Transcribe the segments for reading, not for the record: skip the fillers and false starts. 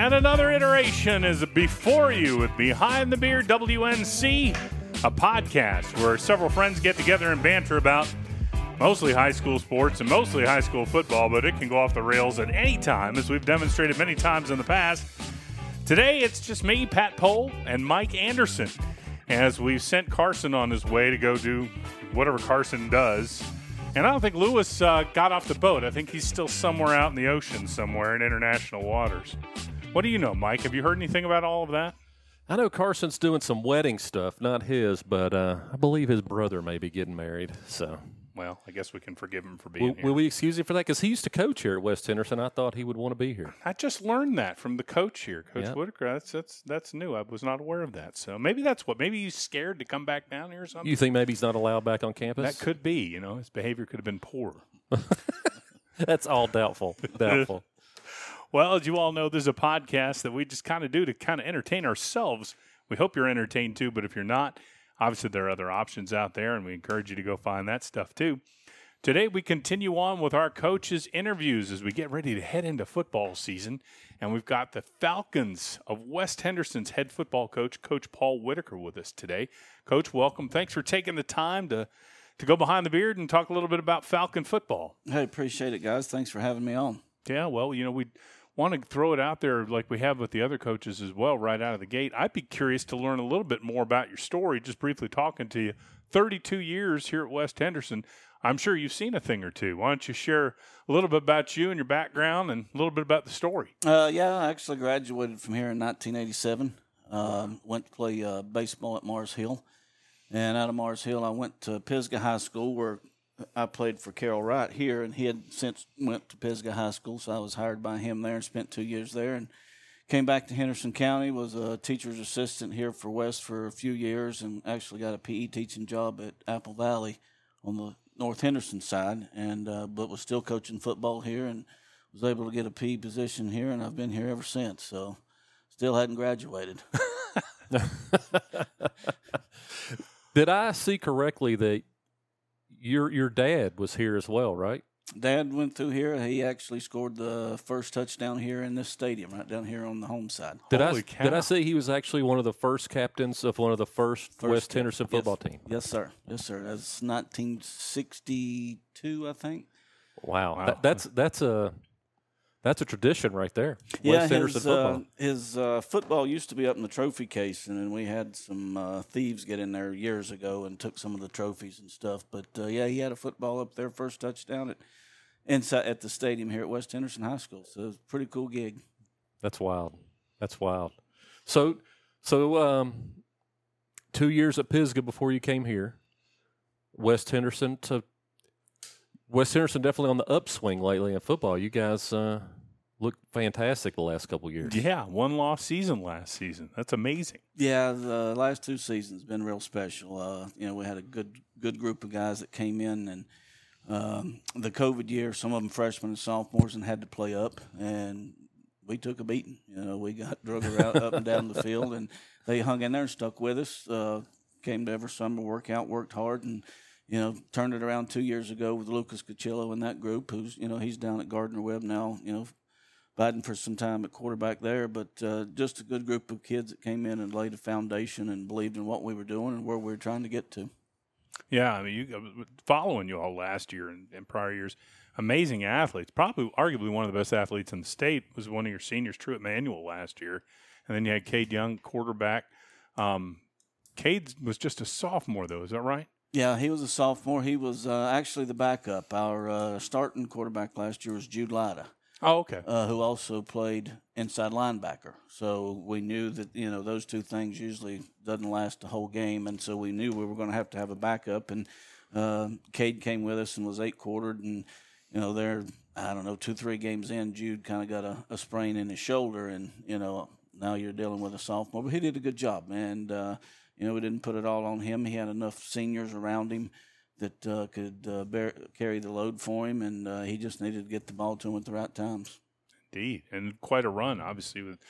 And another iteration is before you with Behind the Beard WNC, a podcast where several friends get together and banter about mostly high school sports and mostly high school football, but it can go off the rails at any time, as we've demonstrated many times in the past. Today, it's just me, Pat Pohl, and Mike Anderson, as we've sent Carson on his way to go do whatever Carson does. And I don't think Lewis got off the boat. I think he's still somewhere out in the ocean somewhere in international waters. What do you know, Mike? Have you heard anything about all of that? I know Carson's doing some wedding stuff, not his, but I believe his brother may be getting married. So, well, I guess we can forgive him for being here. Will we excuse him for that? Because he used to coach here at West Henderson. I thought he would want to be here. I just learned that from the coach here, Coach Whitaker. That's new. I was not aware of that. So maybe that's what. Maybe he's scared to come back down here or something. You think maybe he's not allowed back on campus? That could be. You know, his behavior could have been poor. That's all doubtful. Doubtful. Well, as you all know, there's a podcast that we just kind of do to kind of entertain ourselves. We hope you're entertained too, but if you're not, obviously there are other options out there, and we encourage you to go find that stuff too. Today, we continue on with our coaches' interviews as we get ready to head into football season, and we've got the Falcons of West Henderson's head football coach, Coach Paul Whitaker, with us today. Coach, welcome. Thanks for taking the time to go behind the beard and talk a little bit about Falcon football. Hey, appreciate it, guys. Thanks for having me on. Yeah, well, you know, we want to throw it out there like we have with the other coaches as well right out of the gate. I'd be curious to learn a little bit more about your story, just briefly talking to you. 32 years here at West Henderson. I'm sure you've seen a thing or two. Why don't you share a little bit about you and your background and a little bit about the story? Yeah, I actually graduated from here in 1987. Went to play baseball at Mars Hill. And out of Mars Hill, I went to Pisgah High School, where I played for Carol Wright here, and he had since went to Pisgah High School, so I was hired by him there and spent 2 years there, and came back to Henderson County, was a teacher's assistant here for West for a few years, and actually got a PE teaching job at Apple Valley on the North Henderson side, and but was still coaching football here, and was able to get a PE position here, and I've been here ever since, so still hadn't graduated. Did I see correctly that your dad was here as well, right? Dad went through here. He actually scored the first touchdown here in this stadium, right down here on the home side. Did I see he was actually one of the first captains of one of the first West Henderson football team? Yes, sir. Yes, sir. That's 1962, I think. Wow. That's a tradition right there. Yeah, West Henderson football. His football used to be up in the trophy case, and then we had some thieves get in there years ago and took some of the trophies and stuff. But, yeah, he had a football up there, first touchdown inside at the stadium here at West Henderson High School. So it was a pretty cool gig. That's wild. That's wild. So 2 years at Pisgah before you came here. West Henderson definitely on the upswing lately in football. You guys looked fantastic the last couple of years. Yeah, one lost season last season. That's amazing. Yeah, the last 2 seasons been real special. We had a good group of guys that came in, and the COVID year, some of them freshmen and sophomores, and had to play up, and we took a beating. We got drug around up and down the field, and they hung in there and stuck with us. Came to every summer workout, worked hard, and turned it around 2 years ago with Lucas Cachillo and that group, who's he's down at Gardner Webb now, fighting for some time at quarterback there. But just a good group of kids that came in and laid a foundation and believed in what we were doing and where we were trying to get to. Yeah, I mean, following you all last year and prior years, amazing athletes. Probably, arguably one of the best athletes in the state was one of your seniors, Truett Manuel, last year. And then you had Cade Young, quarterback. Cade was just a sophomore, though. Is that right? Yeah, he was a sophomore. He was actually the backup. Our starting quarterback last year was Jude Lyda. Oh, okay. Who also played inside linebacker. So we knew that, those two things usually doesn't last the whole game, and so we knew we were going to have a backup. And Cade came with us and was 8-quartered, and, they're, 2-3 games in, Jude kind of got a sprain in his shoulder, and, now you're dealing with a sophomore. But he did a good job, and, we didn't put it all on him. He had enough seniors around him that could carry the load for him, and he just needed to get the ball to him at the right times. Indeed, and quite a run, obviously, with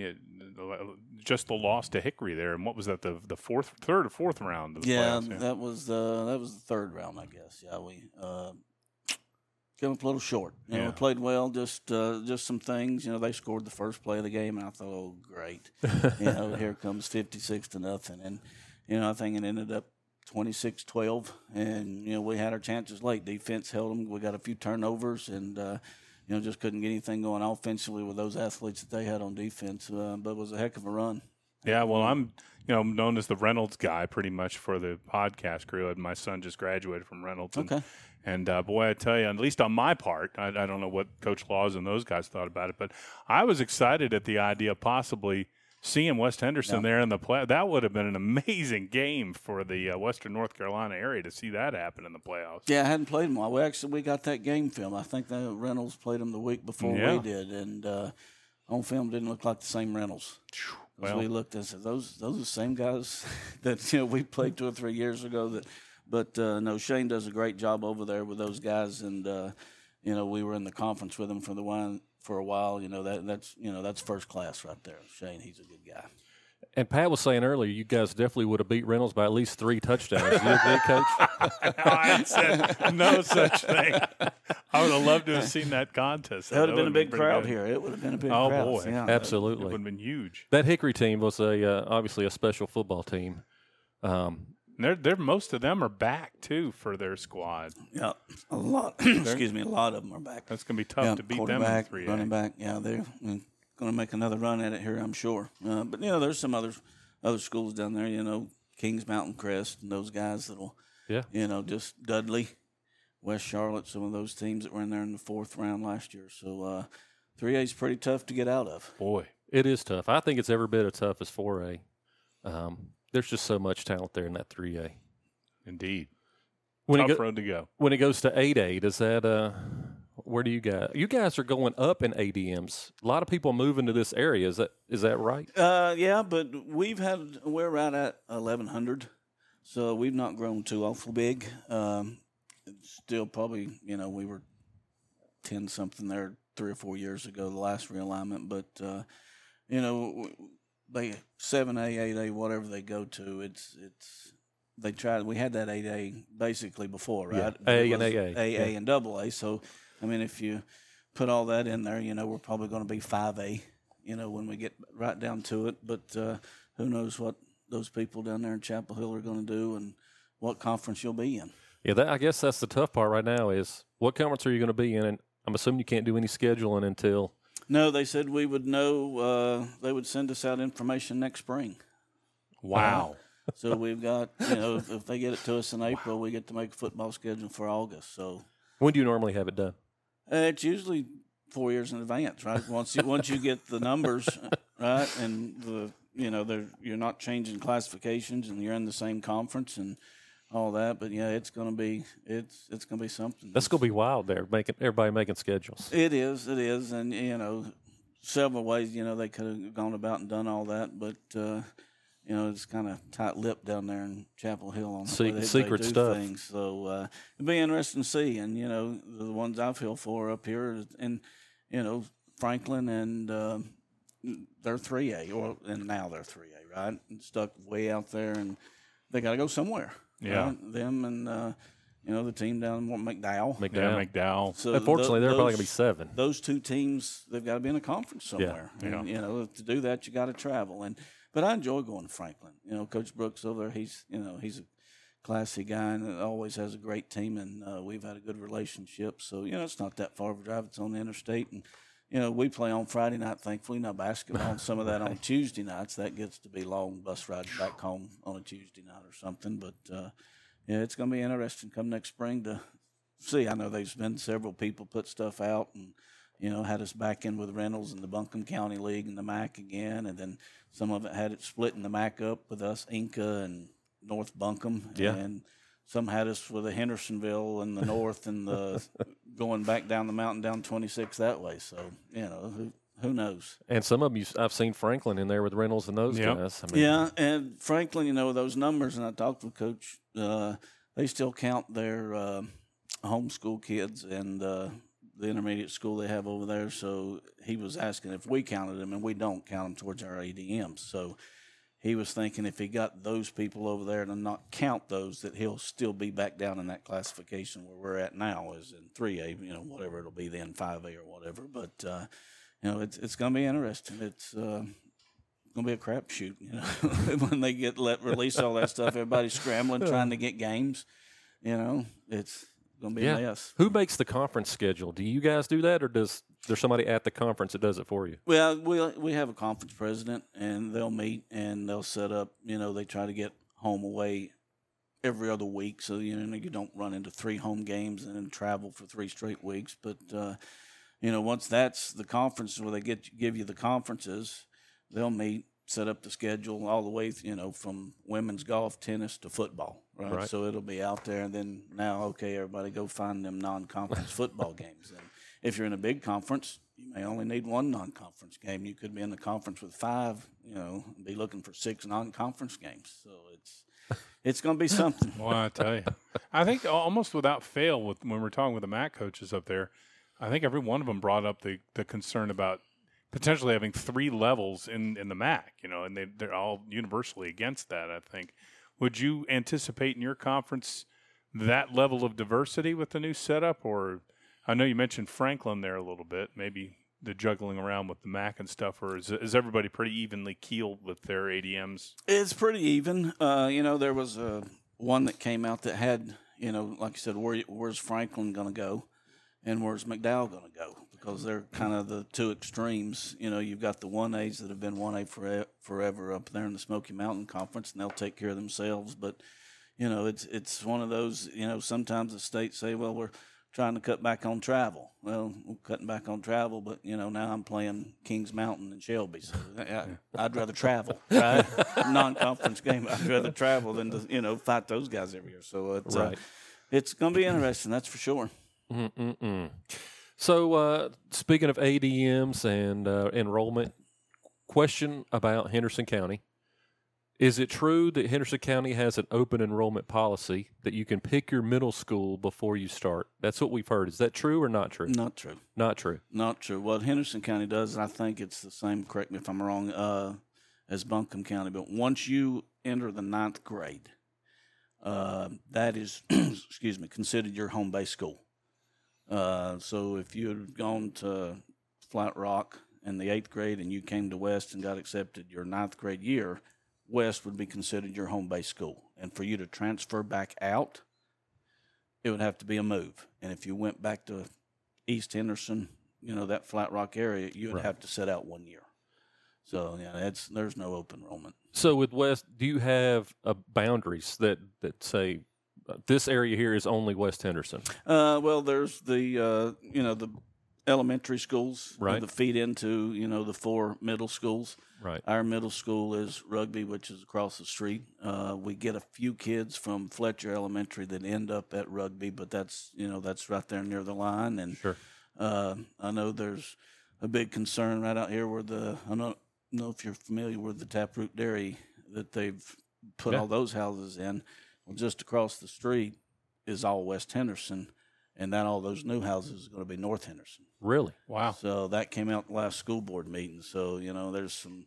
just the loss to Hickory there. And what was that, the third or fourth round of the playoffs? That was the third round, I guess. Yeah, we came up a little short. You know, we played well, just some things. You know, they scored the first play of the game, and I thought, oh, great. You know, here comes 56-0. And, you know, I think it ended up 26-12. And, you know, we had our chances late. Defense held them. We got a few turnovers and, you know, just couldn't get anything going offensively with those athletes that they had on defense. But it was a heck of a run. Yeah, well, I'm, you know, known as the Reynolds guy pretty much for the podcast crew. And my son just graduated from Reynolds. Okay. And boy, I tell you, at least on my part, I don't know what Coach Laws and those guys thought about it, but I was excited at the idea of possibly seeing West Henderson there in the play. That would have been an amazing game for the Western North Carolina area to see that happen in the playoffs. Yeah, I hadn't played them all. We got that game film. I think the Reynolds played them the week before we did, and on film didn't look like the same Reynolds. Well, we looked and said, those are the same guys that, you know, we played 2 or 3 years ago. But no, Shane does a great job over there with those guys, and you know, we were in the conference with him for a while. You know, that's first class right there. Shane, he's a good guy. And Pat was saying earlier, you guys definitely would have beat Reynolds by at least 3 touchdowns. You agree, Coach? I said no such thing. I would have loved to have seen that contest. That would have been a big crowd here. It would have been a big crowd. Oh, boy. Yeah, absolutely. It would have been huge. That Hickory team was obviously a special football team. They're most of them are back too for their squad. Yeah, a lot. Excuse me, a lot of them are back. That's going to be tough to beat them in 3A. Running back. Yeah, they're going to make another run at it here, I'm sure. But you know, there's some other schools down there. You know, Kings Mountain Crest and those guys that'll. Yeah. You know, just Dudley, West Charlotte, some of those teams that were in there in the 4th round last year. So 3A is pretty tough to get out of. Boy, it is tough. I think it's every bit as tough as 4A. There's just so much talent there in that 3A. Indeed. Tough road to go. When it goes to 8A, does that where do you guys? You guys are going up in ADMs. A lot of people moving to this area. Is that right? Yeah, but we're right at 1,100, so we've not grown too awful big. Still probably, you know, we were 10 something there 3 or 4 years ago, the last realignment, but you know, they 7A, 8A, whatever they go to, they tried. We had that 8A basically before, right? Yeah. A and AA. AA and AA. So, I mean, if you put all that in there, you know, we're probably going to be 5A, you know, when we get right down to it. But who knows what those people down there in Chapel Hill are going to do and what conference you'll be in. Yeah, I guess that's the tough part right now is what conference are you going to be in? And I'm assuming you can't do any scheduling until. No, they said we would know. They would send us out information next spring. Wow. So we've got, you know, if they get it to us in April, we get to make a football schedule for August. So when do you normally have it done? It's usually 4 years in advance, right? Once you get the numbers, right, and you're not changing classifications, and you're in the same conference and all that. But yeah, it's gonna be something. That's gonna be wild there, everybody making schedules. It is, and you know, several ways. You know, they could have gone about and done all that, but you know, it's kind of tight-lipped down there in Chapel Hill on the way they secret do stuff. things. So it'll be interesting to see. And you know, the ones I feel for up here, and you know, Franklin and they're 3A, and now they're 3A, right? And stuck way out there, and they got to go somewhere. Yeah, right? Them and you know, the team down in McDowell. Yeah, McDowell. So unfortunately, they're probably gonna be 7. Those 2 teams, they've got to be in a conference somewhere. Yeah. And, you know, to do that, you got to travel. But I enjoy going to Franklin. You know, Coach Brooks over there, he's a classy guy and always has a great team, and we've had a good relationship. So, you know, it's not that far of a drive. It's on the interstate. And, you know, we play on Friday night, thankfully, not basketball, and some of that on Tuesday nights. That gets to be long bus rides back home on a Tuesday night or something. But, yeah, it's going to be interesting come next spring to see. I know there's been several people put stuff out and, you know, had us back in with Reynolds and the Buncombe County League and the MAC again, and then some of it had it splitting the MAC up with us, Inca and North Buncombe, and some had us with the Hendersonville and the North and the going back down the mountain down 26 that way. So, you know, who knows? And some of them, I've seen Franklin in there with Reynolds and those guys. I mean, yeah, and Franklin, you know, those numbers, and I talked with Coach, they still count their homeschool kids and the intermediate school they have over there. So he was asking if we counted them, and we don't count them towards our ADMs. So, he was thinking if he got those people over there to not count those, that he'll still be back down in that classification where we're at now, is in 3A, whatever it'll be then, 5A or whatever. But, it's going to be interesting. It's going to be a crapshoot, when they release all that stuff. Everybody's scrambling, trying to get games. It's going to be a mess. Who makes the conference schedule? Do you guys do that, or does there's somebody at the conference that does it for you? Well, we have a conference president, and they'll meet and they'll set up. They try to get home away every other week, so you don't run into 3 home games and then travel for 3 straight weeks. But once that's the conference where they give you the conferences, they'll meet, set up the schedule all the way, from women's golf, tennis to football, right? So it'll be out there, and then now, okay, everybody go find them non-conference football games. And if you're in a big conference, you may only need 1 non-conference game. You could be in the conference with 5, and be looking for 6 non-conference games. So it's going to be something. Well, I tell you, I think almost without fail, when we're talking with the MAC coaches up there, I think every one of them brought up the concern about potentially having 3 levels in the MAC, and they're all universally against that, I think. Would you anticipate in your conference that level of diversity with the new setup? Or I know you mentioned Franklin there a little bit, maybe the juggling around with the MAC and stuff, or is everybody pretty evenly keeled with their ADMs? It's pretty even. There was one that came out that had, like I said, where's Franklin going to go and where's McDowell going to go? Because they're kind of the 2 extremes. You've got the 1As that have been 1A forever up there in the Smoky Mountain Conference, and they'll take care of themselves. But, it's one of those, sometimes the states say, well, we're trying to cut back on travel. Well, we're cutting back on travel, but, now I'm playing Kings Mountain and Shelby. So I'd rather travel, right? Non-conference game, I'd rather travel than to, fight those guys every year. So it's going to be interesting, that's for sure. So, speaking of ADMs and enrollment, question about Henderson County. Is it true that Henderson County has an open enrollment policy that you can pick your middle school before you start? That's what we've heard. Is that true or not true? Not true. Not true. Not true. What Henderson County does, I think it's the same, correct me if I'm wrong, as Buncombe County, but once you enter the 9th grade, that is, considered your home base school. So if you had gone to Flat Rock in the 8th grade and you came to West and got accepted your 9th grade year, West would be considered your home base school. And for you to transfer back out, it would have to be a move. And if you went back to East Henderson, that Flat Rock area, you would have to sit out 1 year. So, there's no open enrollment. So with West, do you have boundaries that say this area here is only West Henderson? Well, there's the elementary schools that feed into, the 4 middle schools. Right. Our middle school is Rugby, which is across the street. We get a few kids from Fletcher Elementary that end up at Rugby, but that's right there near the line. And sure. I know there's a big concern right out here where I don't know if you're familiar with the Taproot Dairy that they've put all those houses in. Well, just across the street is all West Henderson, and then all those new houses are going to be North Henderson. Really? Wow. So that came out the last school board meeting. So, there's some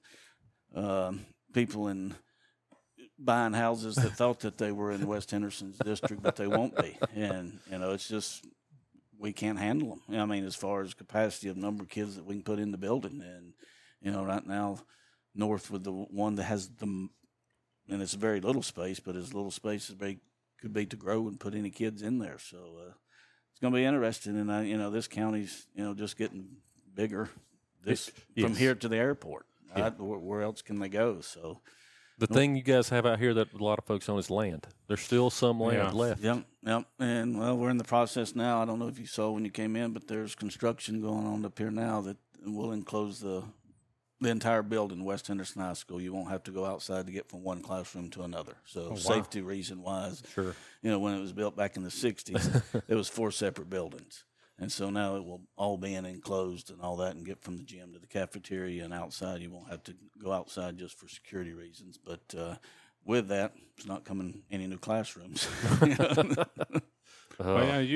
people in buying houses that thought that they were in West Henderson's district, but they won't be. And, it's just we can't handle them. I mean, as far as capacity of number of kids that we can put in the building. And, right now, North with the one that has and it's very little space, but as little space as they could be to grow and put any kids in there. So it's going to be interesting. And, this county's, just getting bigger from here to the airport. Yeah. Right? Where else can they go? So the thing you guys have out here that a lot of folks own is land. There's still some land left. Yep. And, we're in the process now. I don't know if you saw when you came in, but there's construction going on up here now that will enclose the entire building, West Henderson High School. You won't have to go outside to get from one classroom to another. So safety reason wise, sure. When it was built back in the 60s, it was 4 separate buildings. And so now it will all be enclosed and all that and get from the gym to the cafeteria and outside. You won't have to go outside just for security reasons. But with that, it's not coming any new classrooms. Well, yeah,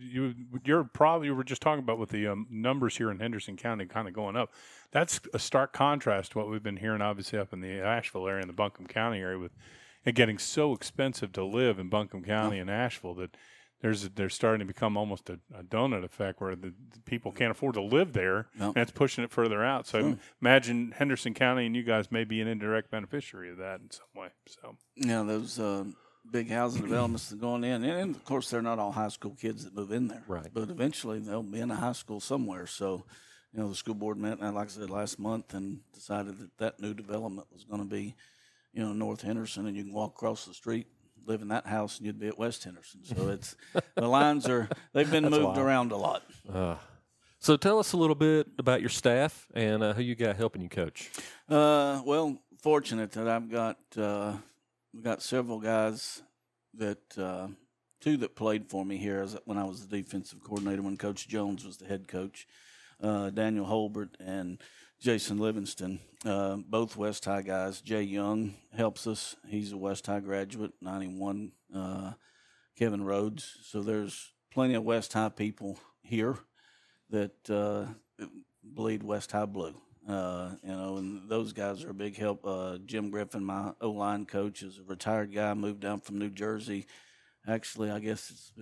you were just talking about with the numbers here in Henderson County kind of going up. That's a stark contrast to what we've been hearing, obviously, up in the Asheville area and the Buncombe County area, with it getting so expensive to live in Buncombe County and Asheville that there's starting to become almost a donut effect where the people can't afford to live there, and it's pushing it further out. So imagine Henderson County and you guys may be an indirect beneficiary of that in some way. So yeah, those big housing developments that are going in, and of course they're not all high school kids that move in there, Right. But eventually they'll be in a high school somewhere. So, the school board met, like I said, last month and decided that new development was going to be, North Henderson, and you can walk across the street, live in that house, and you'd be at West Henderson. So it's the lines they've been moved around a lot. So tell us a little bit about your staff and who you got helping you coach. Well, fortunate that I've got we got several guys that two that played for me here when I was the defensive coordinator when Coach Jones was the head coach. Daniel Holbert and Jason Livingston, both West High guys. Jay Young helps us. He's a West High graduate, 91. Kevin Rhodes. So there's plenty of West High people here that bleed West High blue. And those guys are a big help. Jim Griffin, my O-line coach, is a retired guy, moved down from New Jersey. Actually, I guess it's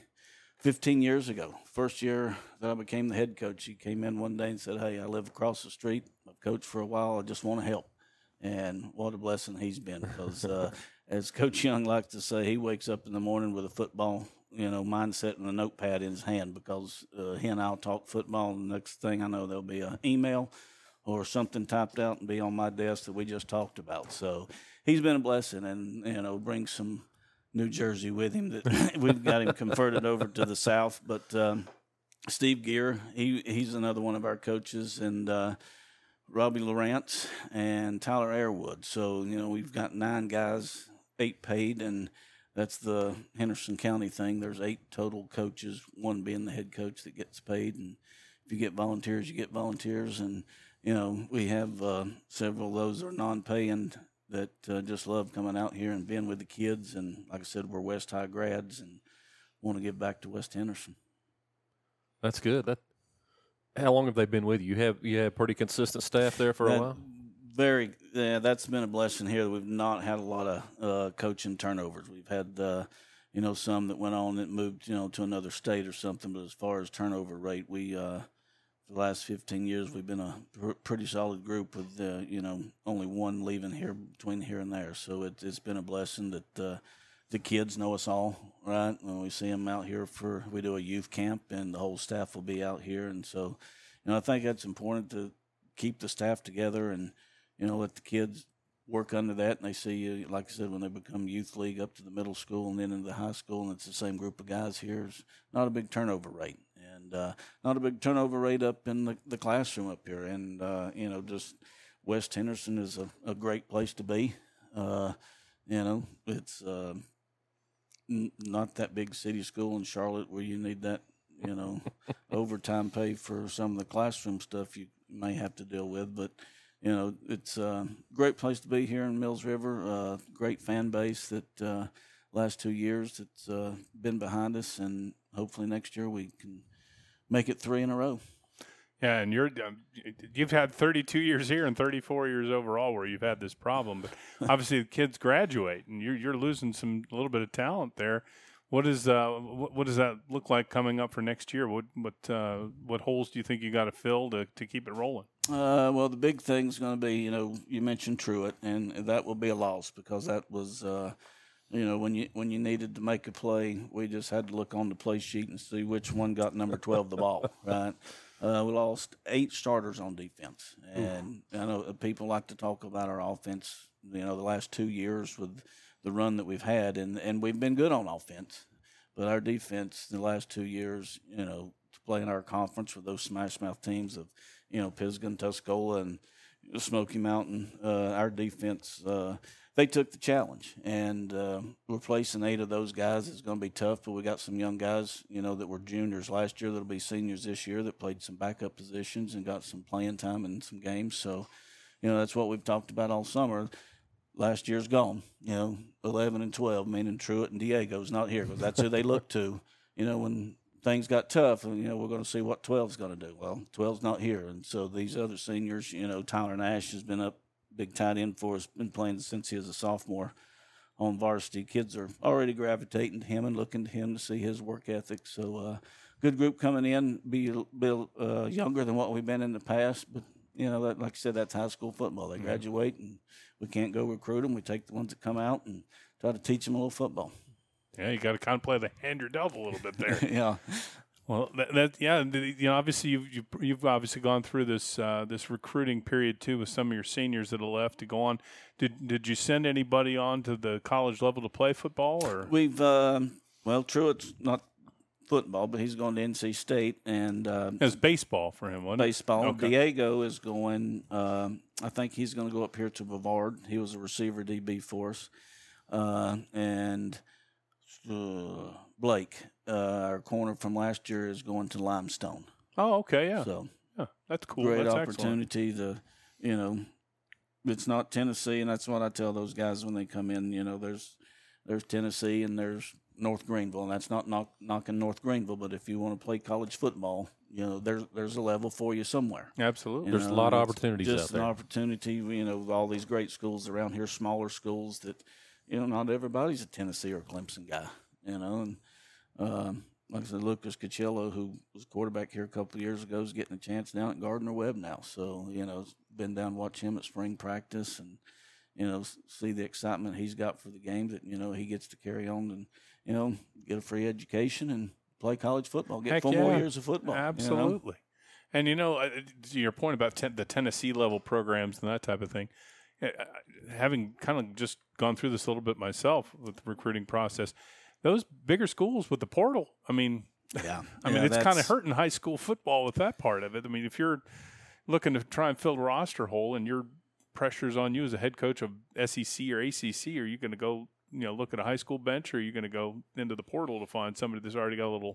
15 years ago. First year that I became the head coach, he came in one day and said, "Hey, I live across the street. I've coached for a while. I just want to help." And what a blessing he's been, because as Coach Young likes to say, he wakes up in the morning with a football, mindset and a notepad in his hand, because he and I'll talk football, and the next thing I know, there'll be an email or something typed out and be on my desk that we just talked about. So he's been a blessing, and brings some New Jersey with him that we've got him converted over to the South. But Steve Gear, he's another one of our coaches, and Robbie Lawrence and Tyler Airwood. So, we've got 9 guys, 8 paid, and that's the Henderson County thing. There's 8 total coaches, 1 being the head coach that gets paid. And if you get volunteers, you get volunteers. And, we have several of those that are non-paying that just love coming out here and being with the kids. And like I said, we're West High grads and want to give back to West Henderson. That's good. How long have they been with you? You have pretty consistent staff there for a while? That's been a blessing here. We've not had a lot of coaching turnovers. We've had, some that went on that moved, to another state or something. But as far as turnover rate, we for the last 15 years, we've been a pretty solid group with, only one leaving here between here and there. So it's been a blessing that the kids know us all, right? When we see them out here we do a youth camp, and the whole staff will be out here. And so, I think that's important to keep the staff together and, let the kids work under that. And they see, like I said, when they become youth league up to the middle school and then into the high school, and it's the same group of guys here, it's not a big turnover rate. And not a big turnover rate up in the classroom up here. And, just West Henderson is a great place to be. It's not that big city school in Charlotte where you need that, overtime pay for some of the classroom stuff you may have to deal with. But, it's a great place to be here in Mills River. Great fan base that last 2 years it's been behind us, and hopefully next year we can make it 3 in a row. Yeah, and you've had 32 years here and 34 years overall where you've had this problem. But obviously the kids graduate, and you're losing a little bit of talent there. What does that look like coming up for next year? What holes do you think you got to fill to keep it rolling? Well, the big thing's going to be, you mentioned Truett, and that will be a loss, because that was, when you needed to make a play, we just had to look on the play sheet and see which one got number 12 the ball, right? We lost 8 starters on defense, and I know people like to talk about our offense, the last 2 years with the run that we've had, and we've been good on offense, but our defense the last 2 years, to play in our conference with those smash mouth teams of, Pisgah, Tuscola, and Smoky Mountain, our defense, they took the challenge, and replacing 8 of those guys is going to be tough. But we got some young guys, that were juniors last year that'll be seniors this year that played some backup positions and got some playing time in some games. So, that's what we've talked about all summer. Last year's gone, 11 and 12, meaning Truett and Diego's not here, because that's who they look to. when things got tough, we're going to see what 12's going to do. Well, 12's not here, and so these other seniors, Tyler Nash has been up big tight end for us, been playing since he was a sophomore on varsity. Kids are already gravitating to him and looking to him to see his work ethic. So, good group coming in, be a bit younger than what we've been in the past, but like I said, that's high school football. They graduate, and we can't go recruit them. We take the ones that come out and try to teach them a little football. Yeah, you got to kind of play the hand you're dealt a little bit there. Yeah. Well, obviously you've obviously gone through this this recruiting period too with some of your seniors that have left to go on. Did you send anybody on to the college level to play football, or we've Truett's not football, but he's going to NC State, and it's baseball for him, wasn't it? Baseball. Okay. Diego is going. I think he's going to go up here to Brevard. He was a receiver DB for us, and. Blake, our corner from last year, is going to Limestone. Oh, okay, yeah. So that's cool. Great that's opportunity excellent. It's not Tennessee, and that's what I tell those guys when they come in. There's Tennessee and there's North Greenville, and that's not knocking North Greenville, but if you want to play college football, there's a level for you somewhere. Absolutely. There's a lot of opportunities just out there. An opportunity, with all these great schools around here, smaller schools that, not everybody's a Tennessee or Clemson guy, and like I said, Lucas Cacillo, who was quarterback here a couple of years ago, is getting a chance down at Gardner-Webb now. So, been down to watch him at spring practice and, see the excitement he's got for the game that, he gets to carry on and, get a free education and play college football, get 4 more years of football. Absolutely. And, to your point about the Tennessee level programs and that type of thing, having kind of just gone through this a little bit myself with the recruiting process, those bigger schools with the portal, it's kind of hurting high school football with that part of it. If you're looking to try and fill a roster hole and your pressure's on you as a head coach of SEC or ACC, are you going to go, look at a high school bench, or are you going to go into the portal to find somebody that's already got a little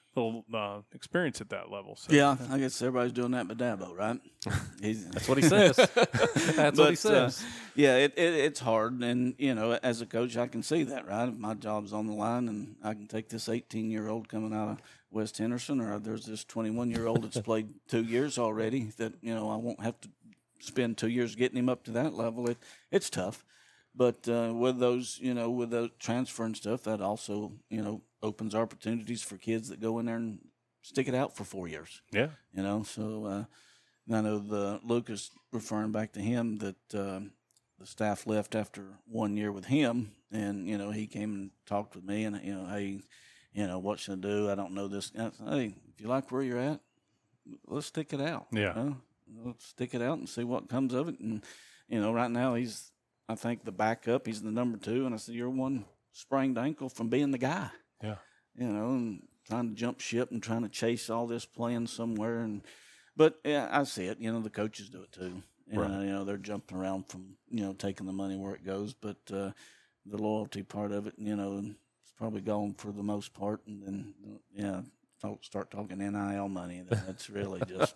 experience at that level? So. Yeah, I guess everybody's doing that but Dabo, right? That's what he says. That's what he says. It's hard, and as a coach, I can see that, right? If my job's on the line, and I can take this 18-year-old coming out of West Henderson, or there's this 21-year-old that's played 2 years already, that I won't have to spend 2 years getting him up to that level. It's tough, but with those transfer and stuff, that also opens opportunities for kids that go in there and stick it out for 4 years. Yeah. So I know the Lucas, referring back to him, that the staff left after 1 year with him, and, he came and talked with me, and, hey, what should I do? I don't know this. I said, hey, if you like where you're at, let's stick it out. Yeah. Let's stick it out and see what comes of it. And, right now he's, I think, the backup. He's the number 2. And I said, you're one sprained ankle from being the guy. Yeah. And trying to jump ship and trying to chase all this playing somewhere. But yeah, I see it. The coaches do it too. Right. They're jumping around from, taking the money where it goes. But the loyalty part of it, it's probably gone for the most part. And then, start talking NIL money. That's really just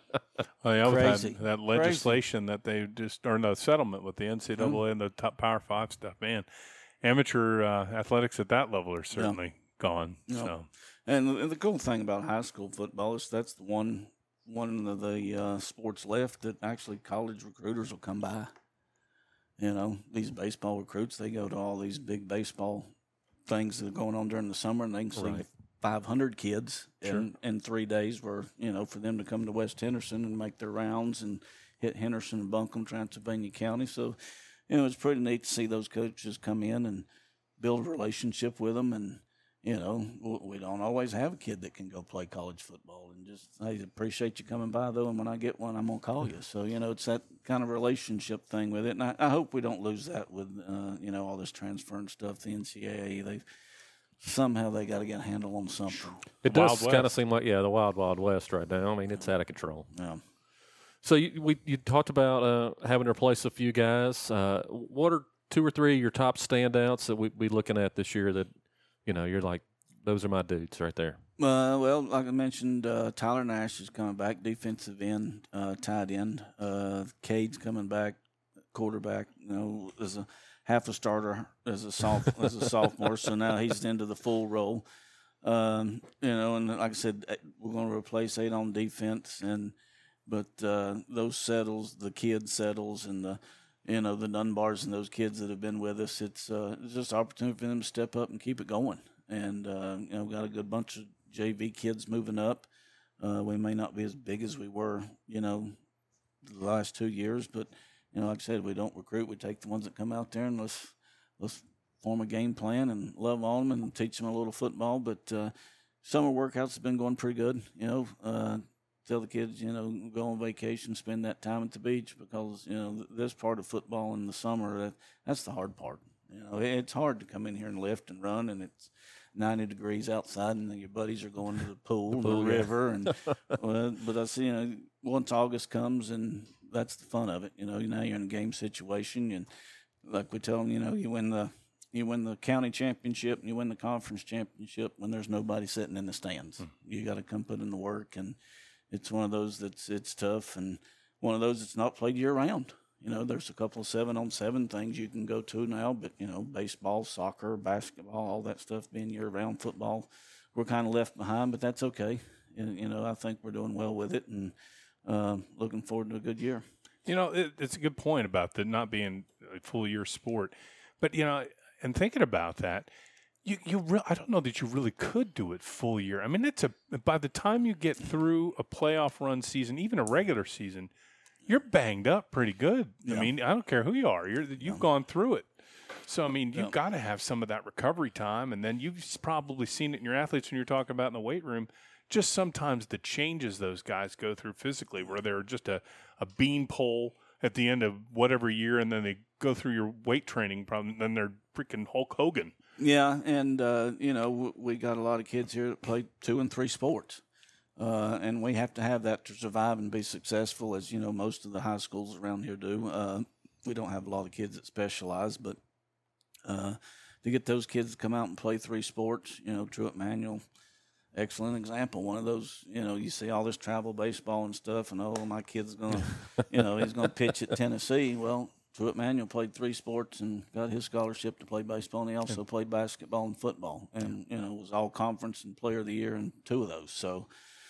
crazy. That legislation that they just, or no, settlement with the NCAA and the top Power 5 stuff, man. Amateur athletics at that level are certainly gone. Yep. So, and the cool thing about high school football is that's the one of the sports left that actually college recruiters will come by. These baseball recruits, they go to all these big baseball things that are going on during the summer, and they can see 500 kids in 3 days. Where for them to come to West Henderson and make their rounds and hit Henderson and Buncombe, Transylvania County. So, it's pretty neat to see those coaches come in and build a relationship with them. And, we don't always have a kid that can go play college football. And just, hey, appreciate you coming by, though, and when I get one, I'm going to call you. So, it's that kind of relationship thing with it. And I hope we don't lose that with, all this transfer and stuff. The NCAA, somehow they got to get a handle on something. It does kind of seem like, the wild, wild west right now. It's out of control. Yeah. So you talked about having to replace a few guys. What are 2 or 3 of your top standouts that we'd be looking at this year that, you're like, those are my dudes right there? Well, like I mentioned, Tyler Nash is coming back, defensive end, tight end. Cade's coming back, quarterback, as a half a starter as a sophomore. So now he's into the full role. And like I said, we're going to replace 8 on defense, but those settles, the kids settles, and the Dunbars and those kids that have been with us, it's just an opportunity for them to step up and keep it going. And we've got a good bunch of JV kids moving up. We may not be as big as we were, the last 2 years, but like I said, we don't recruit. We take the ones that come out there and let's form a game plan and love on them and teach them a little football. But summer workouts have been going pretty good. Tell the kids, go on vacation, spend that time at the beach, because this part of football in the summer, that's the hard part. It's hard to come in here and lift and run, and it's 90 degrees outside, and your buddies are going to the pool, the river, and but I see, once August comes, and that's the fun of it. Now you're in a game situation, and like we tell them, you win the county championship and you win the conference championship when there's nobody sitting in the stands. You got to come put in the work, and it's one of those it's tough, and one of those that's not played year round. There's a couple of 7-on-7 things you can go to now, but baseball, soccer, basketball, all that stuff being year round. Football, we're kind of left behind, but that's okay. I think we're doing well with it, and looking forward to a good year. It's a good point about the not being a full year sport, but and thinking about that, I don't know that you really could do it full year. I mean, by the time you get through a playoff run season, even a regular season, you're banged up pretty good. Yeah. I mean, I don't care who you are. You've gone through it. So, I mean, you've got to have some of that recovery time, and then you've probably seen it in your athletes when you're talking about in the weight room, just sometimes the changes those guys go through physically, where they're just a beanpole at the end of whatever year, and then they go through your weight training problem, then they're freaking Hulk Hogan. Yeah, and, we got a lot of kids here that play 2 and 3 sports. And we have to have that to survive and be successful, as, most of the high schools around here do. We don't have a lot of kids that specialize, but to get those kids to come out and play 3 sports, Truett Manual, excellent example. One of those, you see all this travel baseball and stuff, and, my kid's going to, he's going to pitch at Tennessee. Well, Truett Manual played 3 sports and got his scholarship to play baseball, and he also played basketball and football, and, was all conference and player of the year in 2 of those. So,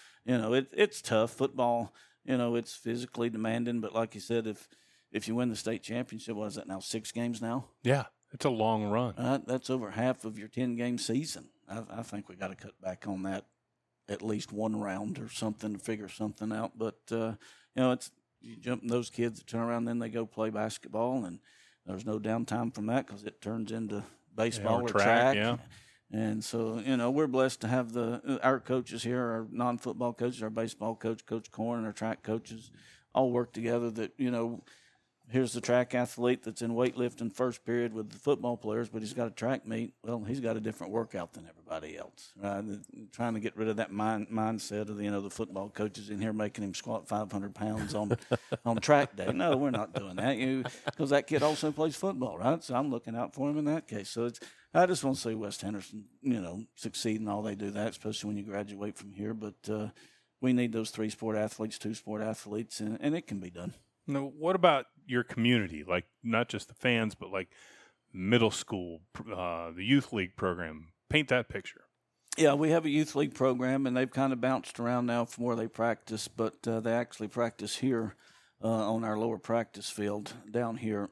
it's tough. Football, it's physically demanding, but like you said, if you win the state championship, what is that now, 6 games now? Yeah, it's a long run. That's over half of your 10-game season. I think we got to cut back on that, at least 1 round or something, to figure something out. But, it's you jump in those kids that turn around, then they go play basketball, and there's no downtime from that because it turns into baseball or track. Yeah. And so, we're blessed to have our coaches here, our non-football coaches, our baseball coach, Coach Corn, and our track coaches all work together that, here's the track athlete that's in weightlifting first period with the football players, but he's got a track meet. Well, he's got a different workout than everybody else. Right? Trying to get rid of that mindset of the football coaches in here making him squat 500 pounds on track day. No, we're not doing that. Because that kid also plays football, right? So I'm looking out for him in that case. So I just want to see West Henderson, succeed in all they do that, especially when you graduate from here. But we need those 3-sport athletes, 2-sport athletes, and it can be done. Now, what about your community? Like, not just the fans, but like middle school, the youth league program. Paint that picture. Yeah, we have a youth league program, and they've kind of bounced around now from where they practice, but they actually practice here on our lower practice field down here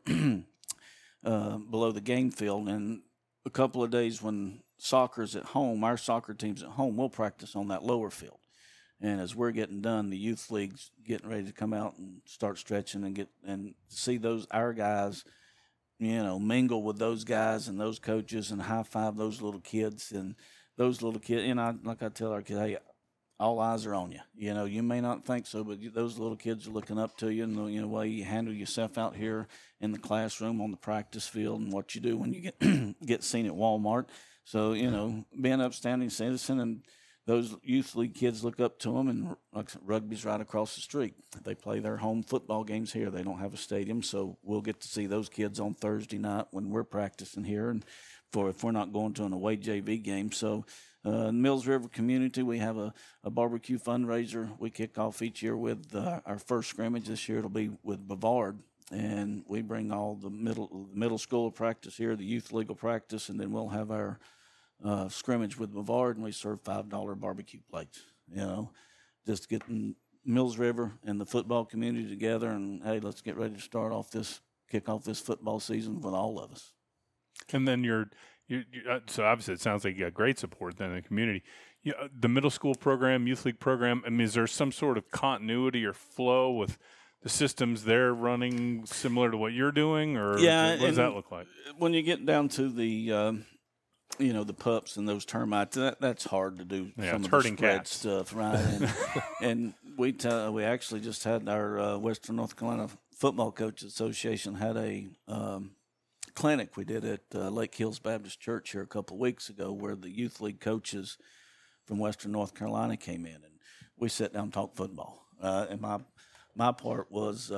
below the game field. And a couple of days when soccer's at home, our soccer team's at home, we'll practice on that lower field. And as we're getting done, the youth league's getting ready to come out and start stretching and see our guys, mingle with those guys and those coaches and high five those little kids. And those little kids, like I tell our kids, hey, all eyes are on you. You may not think so, but those little kids are looking up to you, and the way you handle yourself out here in the classroom, on the practice field, and what you do when you get seen at Walmart. So, being an upstanding citizen, and those youth league kids look up to them, and rugby's right across the street. They play their home football games here. They don't have a stadium, so we'll get to see those kids on Thursday night when we're practicing here, and if we're not going to an away JV game. So in Mills River community, we have a barbecue fundraiser we kick off each year with our first scrimmage. This year it'll be with Bavard, and we bring all the middle school practice here, the youth league practice, and then we'll have our scrimmage with Bavard, and we served $5 barbecue plates. Just getting Mills River and the football community together, and hey, let's get ready to kick off this football season with all of us. And then so obviously it sounds like you got great support then in the community. The middle school program, youth league program, I mean, is there some sort of continuity or flow with the systems they're running similar to what you're doing, or what does that look like? When you get down to the the pups and those termites, that's hard to do. Some of the spread stuff, right? And we actually just had our Western North Carolina Football Coaches Association had a clinic we did at Lake Hills Baptist Church here a couple of weeks ago, where the youth league coaches from Western North Carolina came in, and we sat down and talked football. And my part was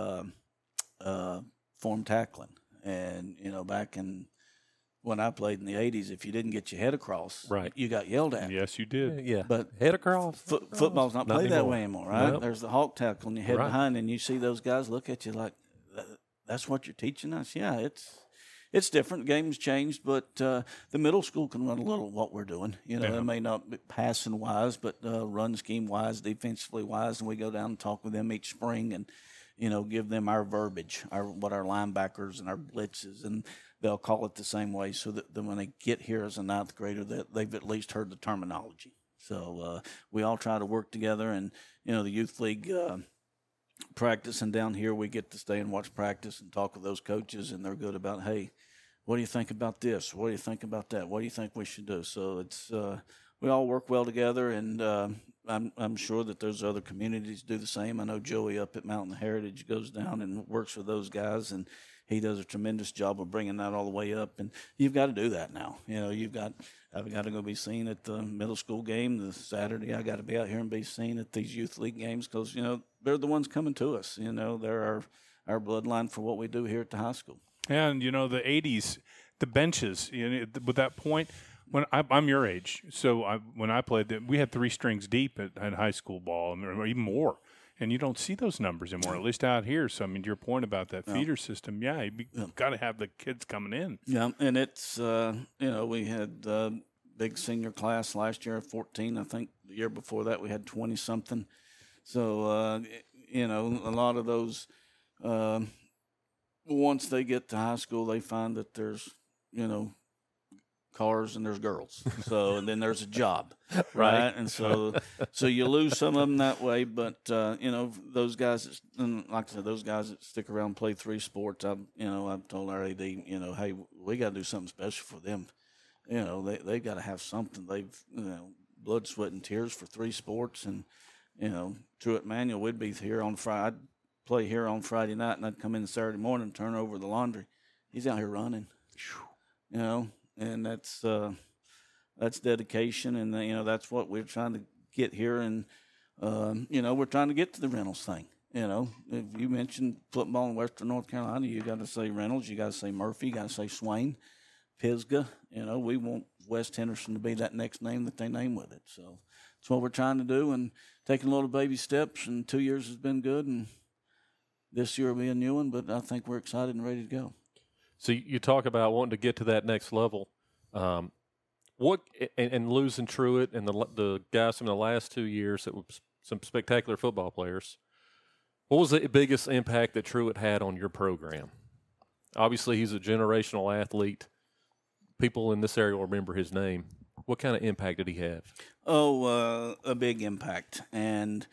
form tackling, and back in when I played in the 80s, if you didn't get your head across, right, you got yelled at. Yes, you did. Yeah, but head across. Football's not played that way anymore, right? Nope. There's the hawk tackle and your head behind, and you see those guys look at you like, "That's what you're teaching us." Yeah, it's different. The game's changed, but the middle school can run a little of what we're doing. It may not be passing wise, but run scheme wise, defensively wise, and we go down and talk with them each spring and give them our verbiage, what our linebackers and our blitzes, and they'll call it the same way, so that when they get here as a ninth grader, that they've at least heard the terminology. So we all try to work together, and the youth league practice, and down here we get to stay and watch practice and talk with those coaches, and they're good about, hey, what do you think about this? What do you think about that? What do you think we should do? So it's we all work well together, and I'm sure that those other communities do the same. I know Joey up at Mountain Heritage goes down and works with those guys, and he does a tremendous job of bringing that all the way up. And you've got to do that now. I've got to go be seen at the middle school game this Saturday. I got to be out here and be seen at these youth league games, because they're the ones coming to us. They're our bloodline for what we do here at the high school. And the 80s, the benches. With that point, when I'm your age, so when I played, we had 3 strings deep at high school ball, or even more. And you don't see those numbers anymore, at least out here. So, I mean, to your point about that feeder system, you've got to have the kids coming in. Yeah, and it's, we had a big senior class last year, 14. I think the year before that we had 20-something. So, a lot of those, once they get to high school, they find that there's, cars and there's girls. So, and then there's a job, right? And so you lose some of them that way. But those guys, and like I said, those guys that stick around and play 3 sports, I've told our AD, hey, we got to do something special for them. They've got to have something. They've blood, sweat, and tears for 3 sports, and Truett Manuel, we'd be here on Friday. I'd play here on Friday night, and I'd come in Saturday morning and turn over the laundry. He's out here running, and that's dedication, and that's what we're trying to get here, and we're trying to get to the Reynolds thing. If you mentioned football in Western North Carolina, you got to say Reynolds, you got to say Murphy, you got to say Swain, Pisgah. We want West Henderson to be that next name that they name with it. So that's what we're trying to do, and taking little baby steps. And 2 years has been good, and this year will be a new one. But I think we're excited and ready to go. So you talk about wanting to get to that next level. What and losing Truett and the guys from the last 2 years that were some spectacular football players. What was the biggest impact that Truett had on your program? Obviously, he's a generational athlete. People in this area will remember his name. What kind of impact did he have? Oh, a big impact, and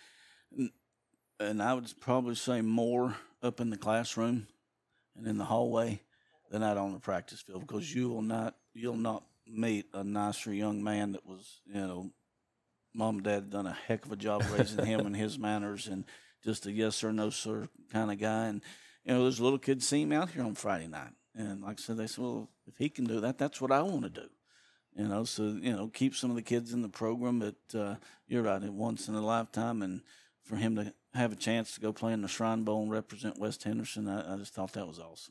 I would probably say more up in the classroom and in the hallway than out on the practice field, because you'll not meet a nicer young man that was, mom and dad had done a heck of a job raising him and his manners, and just a yes sir, no sir kind of guy. And, those little kids see him out here on Friday night. And like I said, they said, well, if he can do that, that's what I want to do. So, keep some of the kids in the program. But you're right, once in a lifetime. And for him to have a chance to go play in the Shrine Bowl and represent West Henderson, I just thought that was awesome.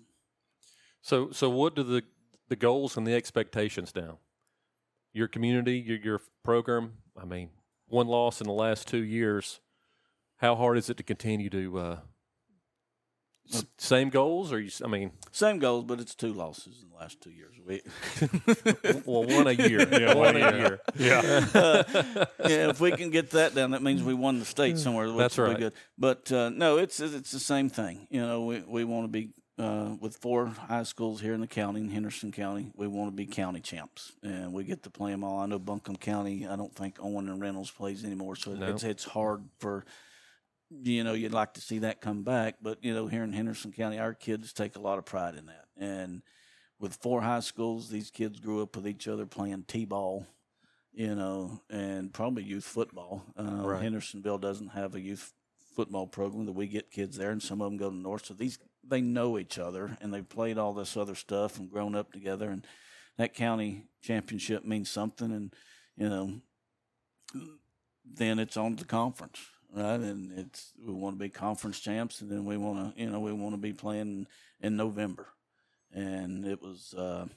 So what do the goals and the expectations now? Your community, your program, I mean, 1 loss in the last 2 years. How hard is it to continue to Same goals, or Same goals, but it's 2 losses in the last 2 years. well, one a year. Yeah, one a year. Yeah. Yeah, if we can get that down, that means we won the state somewhere. Which That's will right. Be good. But no, it's the same thing. You know, we want to be with 4 high schools here in the county, in Henderson County. We want to be county champs, and we get to play them all. I know Buncombe County. I don't think Owen and Reynolds plays anymore, so it's hard for. You know, you'd like to see that come back, but you know, here in Henderson County, our kids take a lot of pride in that. And with 4 high schools, these kids grew up with each other playing t-ball, you know, and probably youth football. Right. Hendersonville doesn't have a youth football program that we get kids there, and some of them go to North. So they know each other, and they've played all this other stuff and grown up together. And that county championship means something, and you know, then it's on to the conference. Right, and we want to be conference champs, and then we want to be playing in November, and it was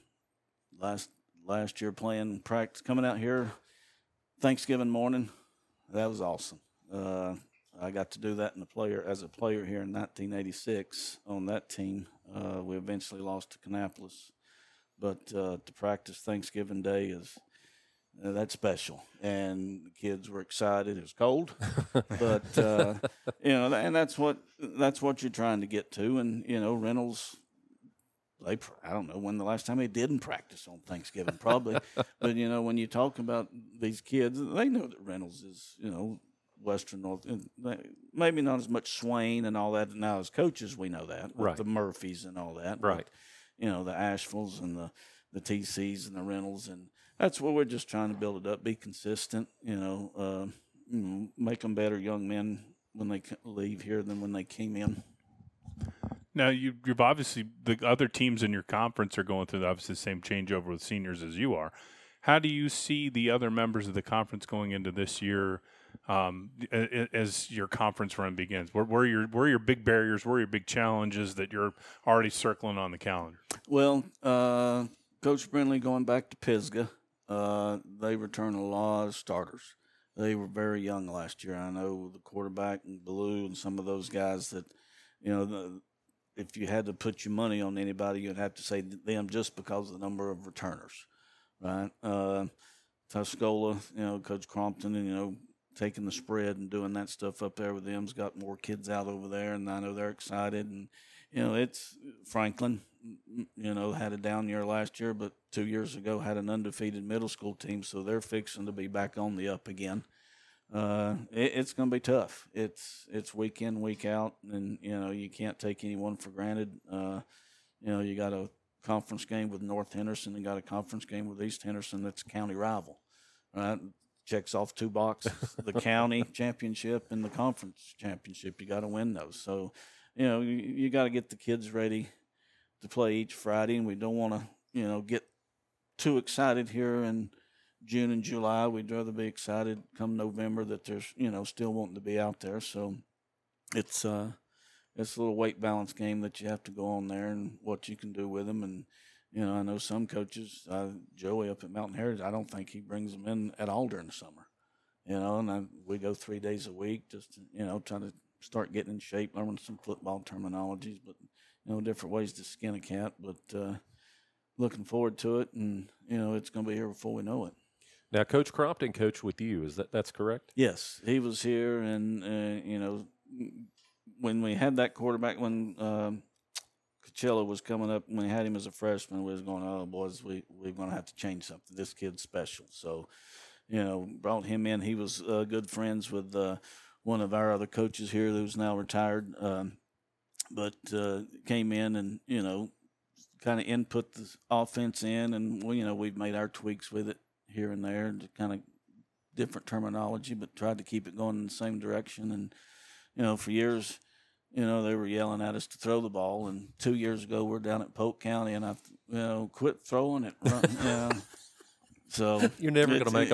last year playing practice coming out here Thanksgiving morning. That was awesome. I got to do that as a player here in 1986 on that team. We eventually lost to Kannapolis, but to practice Thanksgiving Day is. That's special, and the kids were excited. It was cold, but you know, and that's what you're trying to get to. And you know, Reynolds, I don't know when the last time they didn't practice on Thanksgiving, probably. But you know, when you talk about these kids, they know that Reynolds is, you know, Western North, maybe not as much Swain and all that. Now as coaches, we know that, with the Murphys and all that, right? But, you know, the Asheville's and the TCs and the Reynolds, and that's what we're just trying to build it up, be consistent, you know, make them better young men when they leave here than when they came in. Now, you've obviously, the other teams in your conference are going through obviously the same changeover with seniors as you are. How do you see the other members of the conference going into this year as your conference run begins? Where are your big barriers? Where are your big challenges that you're already circling on the calendar? Well, Coach Brindley going back to Pisgah. They return a lot of starters. They were very young last year. I know the quarterback and Blue and some of those guys that, you know, if you had to put your money on anybody, you'd have to say them just because of the number of returners, right? Tuscola, you know, Coach Crompton, and, you know, taking the spread and doing that stuff up there with them's got more kids out over there, and I know they're excited. And, you know, it's Franklin, you know, had a down year last year, but 2 years ago had an undefeated middle school team, so they're fixing to be back on the up again. It's going to be tough. It's week in, week out, and, you know, you can't take anyone for granted. You know, you got a conference game with North Henderson and got a conference game with East Henderson that's a county rival, right? Checks off 2 boxes, the county championship and the conference championship. You got to win those. So, you know, you got to get the kids ready to play each Friday, and we don't want to, you know, get too excited here in June and July. We'd rather be excited come November that there's, you know, still wanting to be out there. So it's a little weight balance game that you have to go on there and what you can do with them. And, you know, I know some coaches, Joey up at Mountain Heritage, I don't think he brings them in at all during the summer, you know, and we go 3 days a week just to, you know, trying to start getting in shape, learning some football terminologies, but, you know, different ways to skin a cat. But looking forward to it, and, you know, it's going to be here before we know it. Now, Coach Crompton coached with you. That's correct? Yes, he was here, and, you know, when we had that quarterback, when Coachella was coming up, when we had him as a freshman, we was going, oh, boys, we're going to have to change something. This kid's special. So, you know, brought him in. He was good friends with one of our other coaches here who's now retired, but came in and, you know, kind of input the offense in, and, you know, we've made our tweaks with it here and there, to kind of different terminology, but tried to keep it going in the same direction. And, you know, for years, you know, they were yelling at us to throw the ball. And 2 years ago, we're down at Polk County, and you know, quit throwing it. Run, you know. So you're never going to make them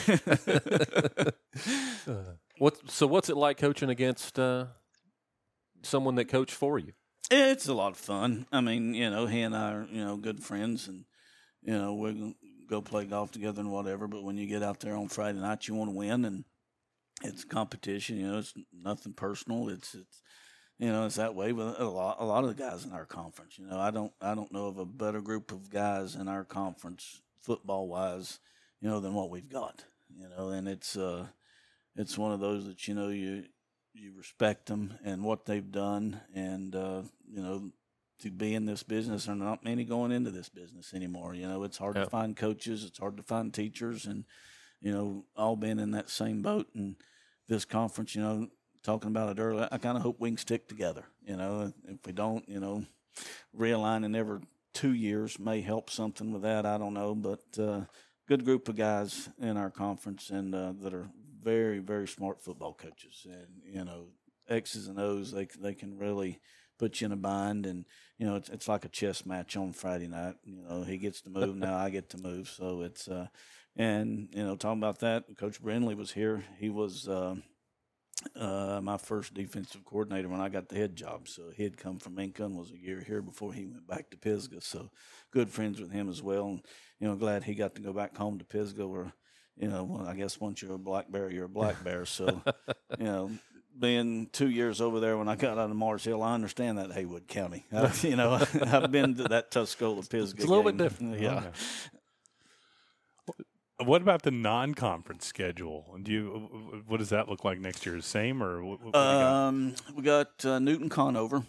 happy. What's it like coaching against someone that coached for you? It's a lot of fun. I mean, you know, he and I are, you know, good friends, and, you know, we're going to go play golf together and whatever. But when you get out there on Friday night, you want to win, and it's competition. You know, it's nothing personal. It's it's that way with a lot of the guys in our conference. I don't know of a better group of guys in our conference football wise, than what we've got. And it's one of those that you respect them and what they've done, and to be in this business. There are not many going into this business anymore. It's hard to find coaches, it's hard to find teachers, and all been in that same boat. And this conference, talking about it earlier, I kind of hope we can stick together. If we don't, realigning every 2 years may help something with that. I don't know, but good group of guys in our conference, and that are very, very smart football coaches, and X's and O's. They can really put you in a bind, and it's like a chess match on Friday night. He gets to move, now I get to move. So it's and talking about that, Coach Brindley was here. He was my first defensive coordinator when I got the head job. So he had come from Inca and was a year here before he went back to Pisgah. So good friends with him as well. And, glad he got to go back home to Pisgah where, I guess once you're a black bear, you're a black bear. So, being 2 years over there when I got out of Mars Hill, I understand that Haywood County. I've been to that Tuscola Pisgah. It's a little bit different. Yeah. What about the non-conference schedule? What does that look like next year? Same or what we got Newton Conover,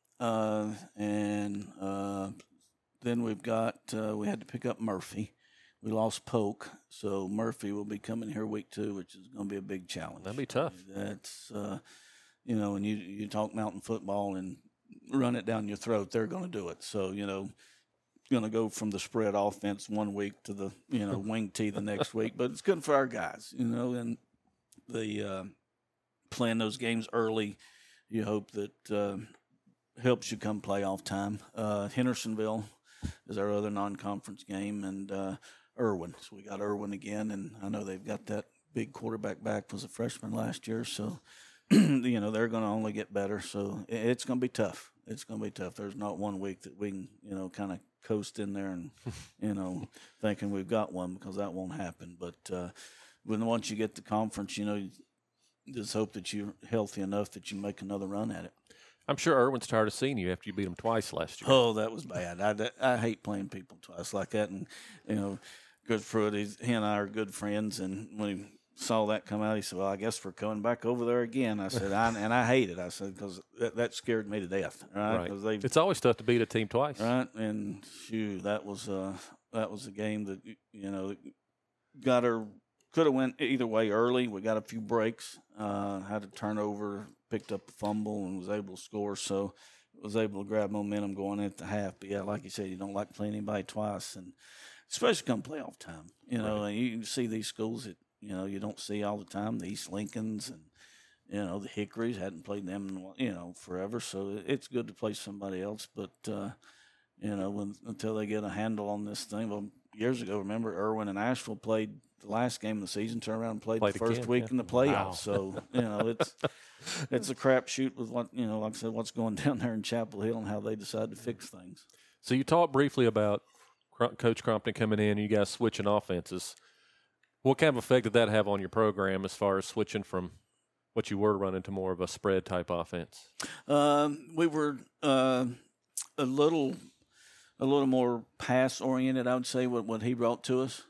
and then we've got we had to pick up Murphy. We lost Polk, so Murphy will be coming here week 2, which is going to be a big challenge. That'd be tough. That's when you talk mountain football and run it down your throat, they're going to do it. So going to go from the spread offense 1 week to the wing tee the next week, but it's good for our guys, and the playing those games early, you hope that helps you come playoff time. Hendersonville is our other non-conference game, and Irwin. So we got Irwin again, and I know they've got that big quarterback back, was a freshman last year, so they're going to only get better. So it's going to be tough. It's going to be tough. There's not 1 week that we can kind of coast in there and thinking we've got one, because that won't happen. But once you get the conference, you just hope that you're healthy enough that you make another run at it. I'm sure Irwin's tired of seeing you after you beat him twice last year. Oh, that was bad. I hate playing people twice like that. And Good Pruitt, he and I are good friends, and when he saw that come out, he said, "Well, I guess we're coming back over there again." I said, I hate it. I said, because that scared me to death. Right? It's always tough to beat a team twice. Right, and that was a game that got her. Could have went either way early. We got a few breaks, had a turnover, picked up a fumble, and was able to score. So was able to grab momentum going at the half. But yeah, like you said, you don't like playing anybody twice, and especially come playoff time. And you see these schools that you don't see all the time. The East Lincolns and the Hickories, hadn't played them in forever. So it's good to play somebody else. But until they get a handle on this thing. Well, years ago, remember Irwin and Asheville played the last game of the season, turned around and played the first week in the playoffs. Wow. So it's a crapshoot with what like I said, what's going down there in Chapel Hill and how they decide to fix things. So you talked briefly about Coach Crompton coming in, and you guys switching offenses. What kind of effect did that have on your program as far as switching from what you were running to more of a spread type offense? We were a little more pass oriented, I would say, what he brought to us.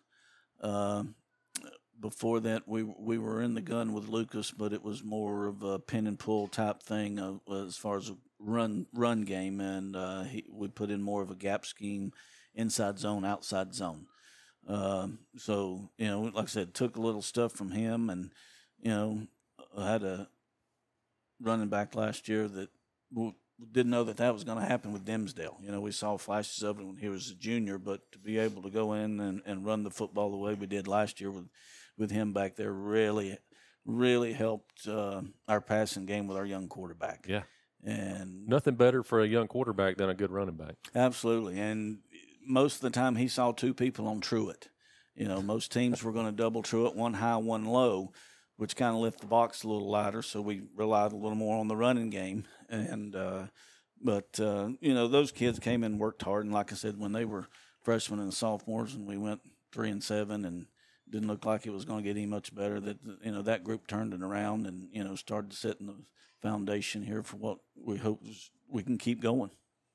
Before that, we were in the gun with Lucas, but it was more of a pin and pull type thing as far as a run game, and we put in more of a gap scheme, inside zone, outside zone. So like I said, took a little stuff from him, and I had a running back last year that didn't know that was going to happen with Dimsdale. We saw flashes of it when he was a junior, but to be able to go in and run the football the way we did last year with him back there really, really helped our passing game with our young quarterback. Yeah. And nothing better for a young quarterback than a good running back. Absolutely. And most of the time he saw two people on Truett. Most teams were going to double Truett, one high, one low, which kind of lift the box a little lighter, so we relied a little more on the running game. And but those kids came in and worked hard, and like I said, when they were freshmen and sophomores, and we went 3-7, and didn't look like it was going to get any much better. That that group turned it around and started setting the foundation here for what we hope we can keep going.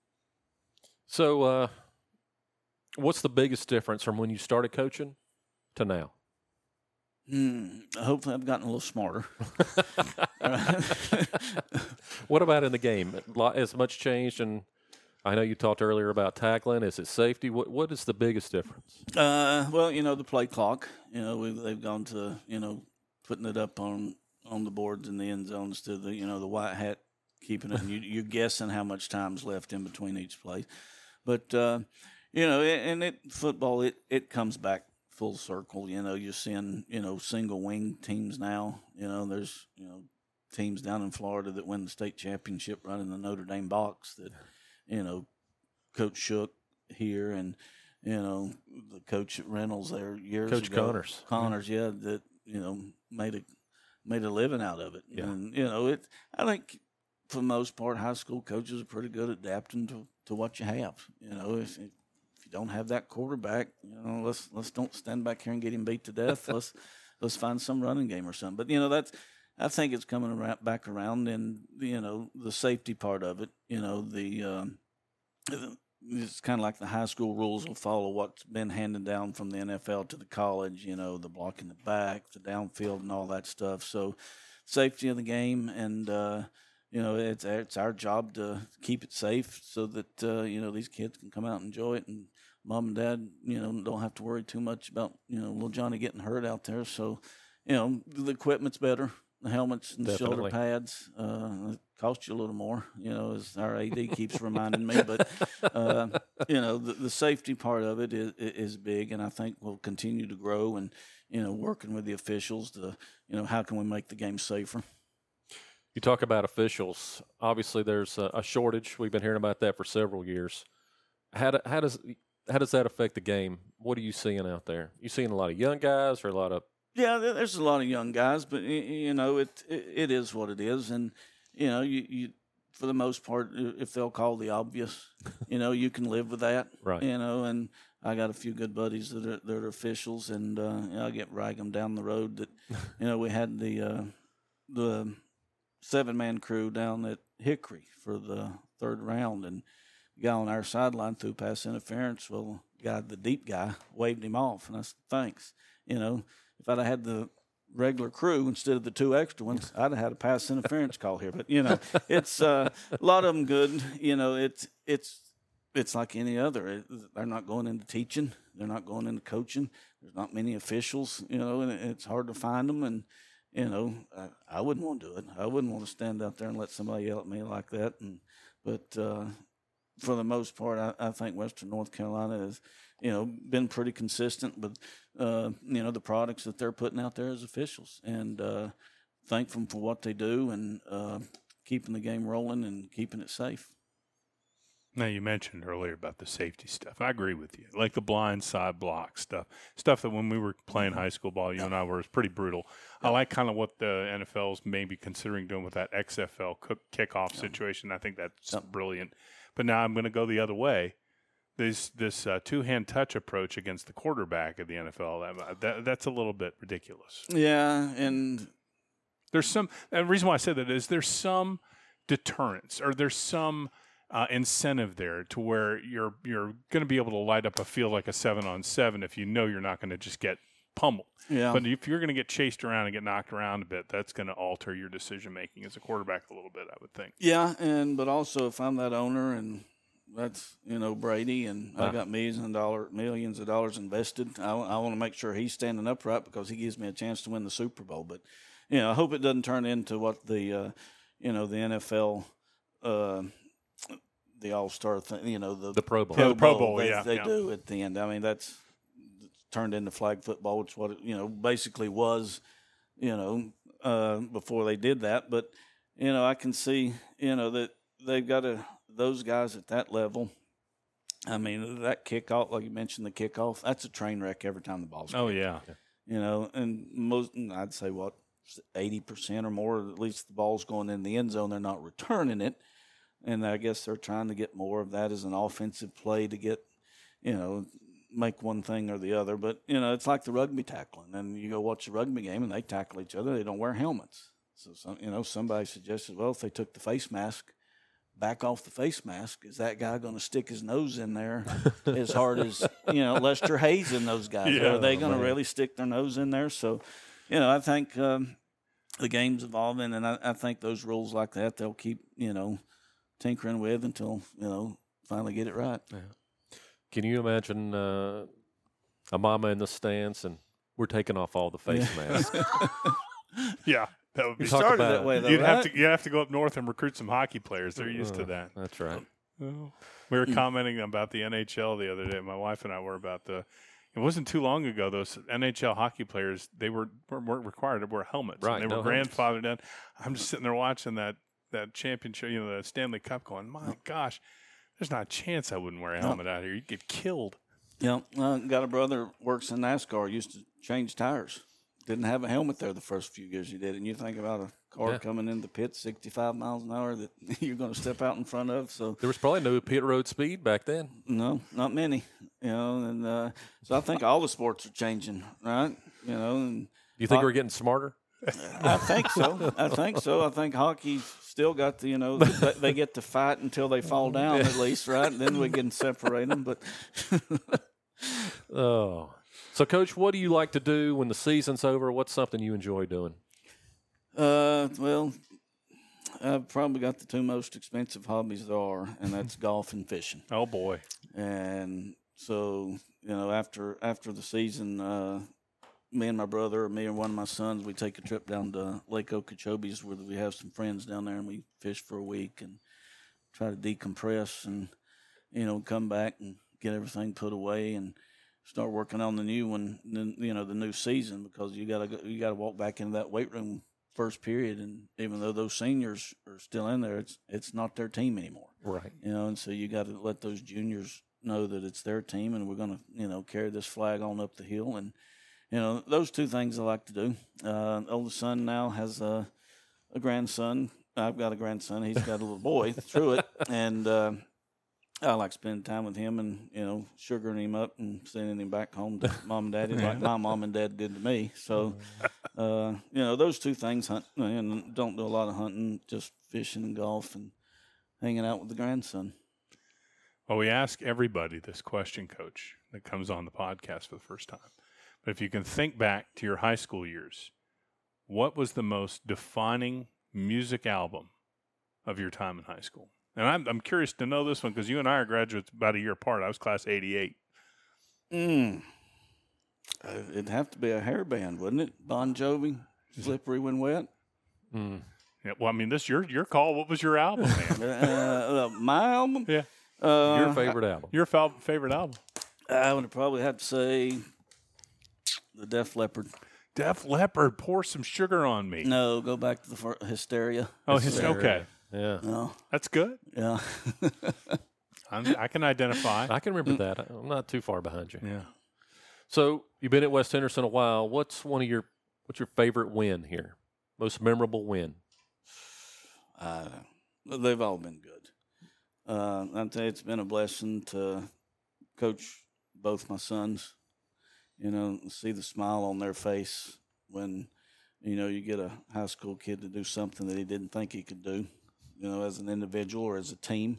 So, what's the biggest difference from when you started coaching to now? Hopefully, I've gotten a little smarter. What about in the game? Has much changed? And I know you talked earlier about tackling. Is it safety? What is the biggest difference? Well, the play clock. They've gone to putting it up on the boards in the end zone instead of the white hat keeping it. And you're guessing how much time's left in between each play. But football it comes back full circle. You're seeing single wing teams now. There's teams down in Florida that win the state championship running the Notre Dame box that Coach Shook here and the coach at Reynolds there years Coach ago. Connors, yeah, that made a living out of it. Yeah. And I think for the most part, high school coaches are pretty good at adapting to what you have. If you don't have that quarterback, let's don't stand back here and get him beat to death. let's find some running game or something. But I think it's coming back around, and the safety part of it. It's kind of like the high school rules will follow what's been handed down from the NFL to the college. The blocking the back, the downfield, and all that stuff. So, safety of the game, and it's our job to keep it safe so that these kids can come out and enjoy it, and mom and dad don't have to worry too much about little Johnny getting hurt out there. So the equipment's better, the helmets and the shoulder pads it cost you a little more, as our AD keeps reminding me. But the safety part of it is big, and I think will continue to grow. And working with the officials to how can we make the game safer. You talk about officials. Obviously, there's a shortage. We've been hearing about that for several years. How does that affect the game? What are you seeing out there? You seeing a lot of young guys or a lot of? Yeah, there's a lot of young guys, but it is what it is, and you for the most part, if they'll call the obvious, you can live with that, right? And I got a few good buddies that are officials, and I rag them down the road that we had the 7-man crew down at Hickory for the third round, and the guy on our sideline threw pass interference. Well, the deep guy waved him off, and I said, thanks. If I'd have had the regular crew instead of the 2 extra ones, I'd have had a pass interference call here. But, it's a lot of them good. It's like any other. They're not going into teaching. They're not going into coaching. There's not many officials, and it's hard to find them. And, I wouldn't want to do it. I wouldn't want to stand out there and let somebody yell at me like that. But for the most part, I think Western North Carolina has, been pretty consistent with, the products that they're putting out there as officials, and thank them for what they do and keeping the game rolling and keeping it safe. Now, you mentioned earlier about the safety stuff. I agree with you. Like the blind side block stuff that when we were playing high school ball, you and I were, was pretty brutal. I like kind of what the NFL's maybe considering doing with that XFL kickoff situation. I think that's brilliant. But now I'm going to go the other way. This two-hand touch approach against the quarterback of the NFL, that's a little bit ridiculous. Yeah, and there's some – the reason why I said that is there's some deterrence or there's some – incentive there to where you're going to be able to light up a field like a 7-on-7 if you know you're not going to just get pummeled. Yeah. But if you're going to get chased around and get knocked around a bit, that's going to alter your decision making as a quarterback a little bit, I would think. Yeah, but also if I'm that owner and that's Brady and I got millions of dollars invested, I want to make sure he's standing upright because he gives me a chance to win the Super Bowl. But I hope it doesn't turn into what the the NFL. The All-Star thing, the Pro Bowl. Yeah, the Pro Bowl, they do at the end. I mean, that's turned into flag football, which what it, basically was, before they did that. But, I can see, that they've got those guys at that level. I mean, that kickoff, like you mentioned, the kickoff, that's a train wreck every time the ball's kicked. Oh, yeah. And I'd say, 80% or more, at least the ball's going in the end zone, they're not returning it. And I guess they're trying to get more of that as an offensive play to get, make one thing or the other. But, it's like the rugby tackling. And you go watch a rugby game and they tackle each other. They don't wear helmets. So, somebody suggested, well, if they took the face mask back off the face mask, is that guy going to stick his nose in there as hard as, Lester Hayes and those guys? Yeah, Are they going to really stick their nose in there? So, I think the game's evolving, and I think those rules like that, they'll keep, tinkering with until, finally get it right. Yeah. Can you imagine a mama in the stands and we're taking off all the face masks? Yeah. That would be Started that way, though, you'd right? have to go up north and recruit some hockey players. They're used to that. That's right. We were commenting about the NHL the other day. My wife and I were about it wasn't too long ago, those NHL hockey players, they weren't required to wear helmets. Right, And they were no helmets. grandfathered in. I'm just sitting there watching that championship, the Stanley Cup going, my gosh, there's not a chance I wouldn't wear a helmet out here. You'd get killed. Yeah, got a brother works in NASCAR, used to change tires. Didn't have a helmet there the first few years he did. And you think about a car coming in the pit 65 miles an hour that you're going to step out in front of. So There was probably no pit road speed back then. no, not many. And so I think all the sports are changing, right? And Do you think we're getting smarter? I think so. I think hockey still got the, they get to fight until they fall down at least, right? And then we can separate them. But Oh. So, Coach, what do you like to do when the season's over? What's something you enjoy doing? Well, I've probably got the two most expensive hobbies there are, and that's golf and fishing. Oh, boy. And so, after the season, me and my brother, or me and one of my sons, we take a trip down to Lake Okeechobee where we have some friends down there, and we fish for a week and try to decompress and, come back and get everything put away and start working on the new one, the new season, because you gotta walk back into that weight room first period, and even though those seniors are still in there, it's not their team anymore. Right. And so you got to let those juniors know that it's their team, and we're going to carry this flag on up the hill, and those two things I like to do. Oldest son now has a grandson. I've got a grandson. He's got a little boy through it, and I like spending time with him and, sugaring him up and sending him back home to mom and daddy like my mom and dad did to me. So, those two things, hunt, and don't do a lot of hunting, just fishing and golf and hanging out with the grandson. Well, we ask everybody this question, Coach, that comes on the podcast for the first time. But if you can think back to your high school years, what was the most defining music album of your time in high school? And I'm curious to know this one because you and I are graduates about a year apart. I was class 88. It'd have to be a hair band, wouldn't it? Bon Jovi, Slippery When Wet. Yeah, well, I mean, this your call. What was your album, man? My album? Yeah. Your favorite album? Your favorite album? I would probably have to say the Def Leppard. Def Leppard, Pour Some Sugar on Me. No, go back to the Hysteria. Oh, okay. Yeah. No. That's good. Yeah. I can identify. I can remember that. I'm not too far behind you. Yeah. So you've been at West Henderson a while. What's your favorite win here? Most memorable win? They've all been good. I'd say it's been a blessing to coach both my sons. See the smile on their face when, you get a high school kid to do something that he didn't think he could do, as an individual or as a team.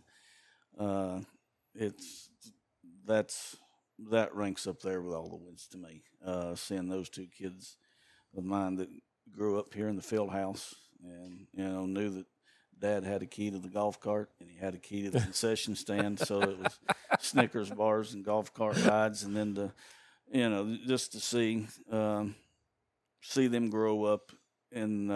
That ranks up there with all the wins to me. Seeing those two kids of mine that grew up here in the field house and, knew that Dad had a key to the golf cart and he had a key to the concession stand. So it was Snickers bars and golf cart rides. And then just to see them grow up in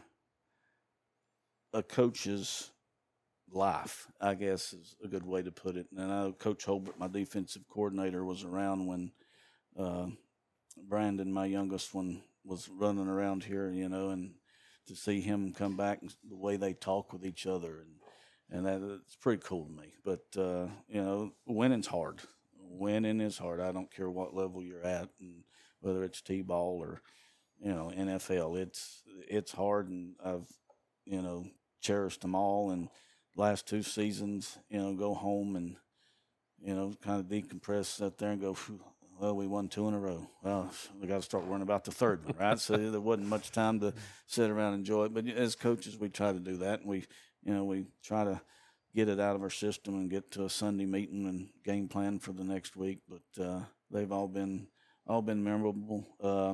a coach's life, I guess is a good way to put it. And I know Coach Holbert, my defensive coordinator, was around when Brandon, my youngest one, was running around here, and to see him come back and the way they talk with each other, and that it's pretty cool to me. But winning's hard. Winning is hard. I don't care what level you're at, and whether it's T-ball or NFL. It's hard, and I've cherished them all. And last two seasons, go home and kind of decompress, sit there and go, Well, we won 2 in a row. Well, we got to start worrying about the third one, right? So there wasn't much time to sit around and enjoy it. But as coaches, we try to do that, and we try to get it out of our system and get to a Sunday meeting and game plan for the next week. But they've all been memorable.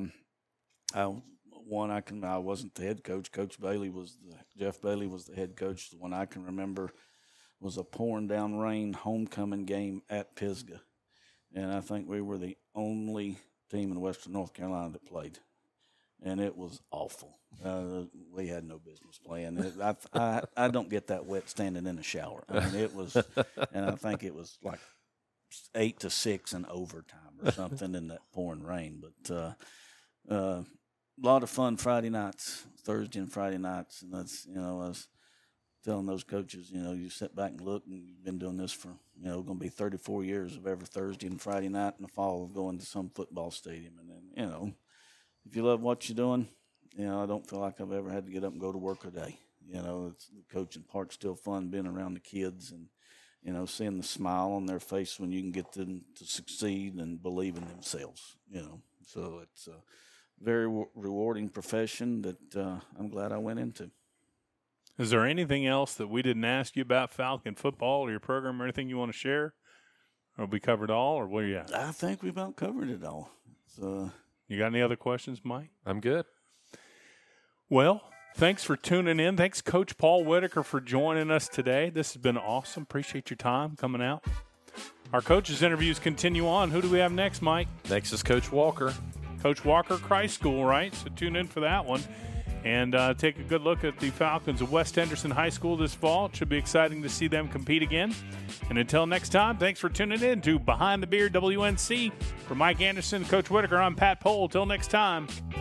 I wasn't the head coach. Jeff Bailey was the head coach. The one I can remember was a pouring down rain homecoming game at Pisgah. And I think we were the only team in Western North Carolina that played. And it was awful. We had no business playing. I don't get that wet standing in a shower. I mean, it was, and I think it was like 8-6 in overtime or something in that pouring rain. But a lot of fun Friday nights, Thursday and Friday nights. And that's, I was telling those coaches, you sit back and look, and you've been doing this for, going to be 34 years of every Thursday and Friday night in the fall of going to some football stadium. And then, if you love what you're doing, I don't feel like I've ever had to get up and go to work a day. It's the coaching part's still fun, being around the kids and, seeing the smile on their face when you can get them to succeed and believe in themselves, So it's a very rewarding profession that I'm glad I went into. Is there anything else that we didn't ask you about Falcon football or your program or anything you want to share? Or we covered all, or where are you at? I think we about covered it all. So, you got any other questions, Mike? I'm good. Well, thanks for tuning in. Thanks, Coach Paul Whitaker, for joining us today. This has been awesome. Appreciate your time coming out. Our coaches' interviews continue on. Who do we have next, Mike? Next is Coach Walker. Coach Walker, Christ School, right? So tune in for that one. And take a good look at the Falcons of West Henderson High School this fall. It should be exciting to see them compete again. And until next time, thanks for tuning in to Behind the Beard WNC. For Mike Anderson, Coach Whitaker, I'm Pat Pohl. Till next time.